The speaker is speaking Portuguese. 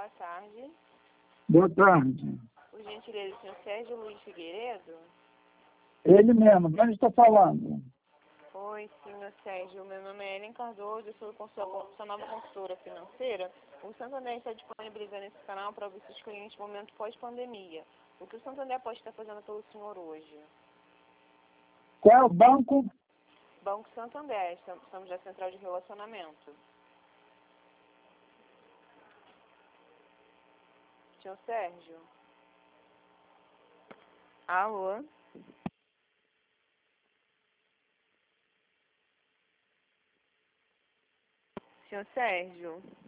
boa tarde. Boa tarde. Por gentileza, o senhor Sérgio Luiz Figueiredo? Ele mesmo, quem está falando? Oi, senhor Sérgio. Meu nome é Ellen Cardoso, eu sou sua nova consultora financeira. O Santander está disponibilizando esse canal para ouvir seus clientes no momento pós-pandemia. O que o Santander pode estar fazendo pelo senhor hoje? Qual é o banco? Banco Santander, estamos na central de relacionamento. Senhor Sérgio? Alô? Senhor Sérgio?